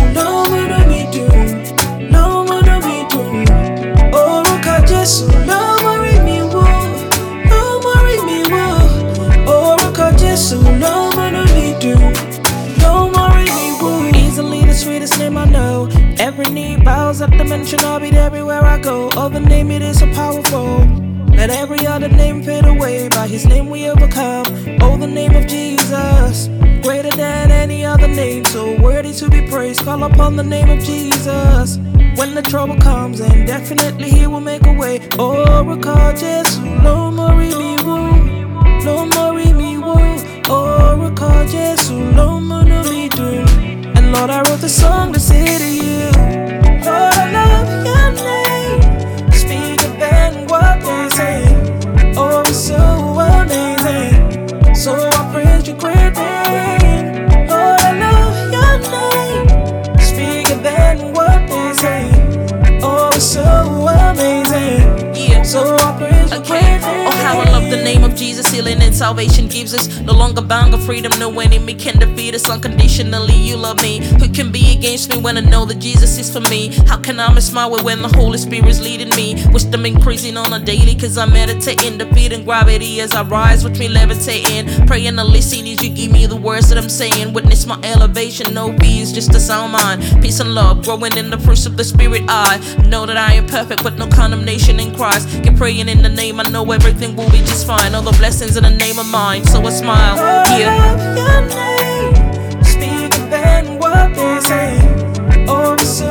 no múnú mi dùn, no múnú mi dùn. Orúkọ Jésù ló mórí mi wú, ló mórí mi wú. Orúkọ Jésù ló múnú mi dùn, ló mórí mi wú. Easily the sweetest name I know. Every knee bows at the mention of it everywhere I go. Oh, the name, it is so powerful. Let every other name fade away. By his name we overcome. Oh, the name of Jesus, greater than any other name, so worthy to be praised. Call upon the name of Jesus when the trouble comes, and definitely he will make a way. Orúkọ Jésù ló mórí mi wú, ló mórí mi wú. Orúkọ Jésù ló múnú mi dùn. And Lord, I wrote the song to say to you, Lord, I love your name. Speaker than what they say. Oh, it's so amazing. So I praise your great name. Lord, I love your name. Speaker than what they say. Oh, it's so amazing. Yeah. So I praise your great name. Oh, how I love the name of Jesus. Healing and salvation gives us no longer bound of freedom. No enemy can defeat us unconditionally. You love me. Who can be against me when I know that Jesus is for me? How can I miss my way when the Holy Spirit's leading me? Wisdom increasing on a daily, cause I'm meditating, defeating gravity as I rise with me levitating. Praying and listening as you give me the words that I'm saying. Witness my elevation, no peace, just a sound mind. Peace and love, growing in the fruits of the Spirit. I know that I am perfect, but no condemnation in Christ. Keep praying in the name, I know everything will be just fine. All the blessings in the name of mine, so I smile. Yeah. I love your name. Speaker than what they say. Oh, it's so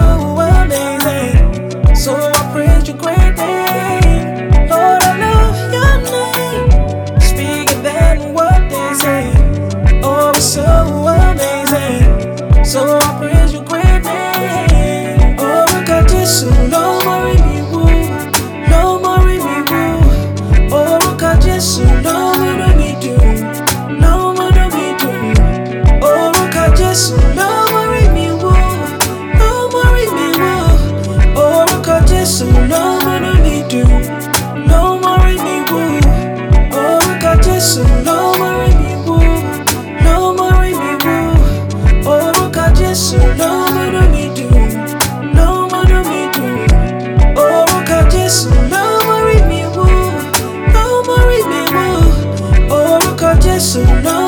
amazing. So I praise your great name. Lord, I love your name. Speaker than what they say. Oh, it's so amazing. So I praise your great name. Orúkọ Jésù ló mórí mi wú, ló mórí mi wú. Orúkọ Jésù ló múnú mi dùn, ló múnú mi dùn. Orúkọ Jésù ló mórí mi wú, ló mórí mi wú. Orúkọ Jésù ló múnú mi dùn, ló mórí mi wú. Orúkọ Jésù ló mórí mi wú, ló mórí mi wú. Orúkọ Jésù ló múnú mi dùn, ló múnú mi dùn. Orúkọ Jésù ló mórí mi wú, ló mórí mi wú. Orúkọ Jésù ló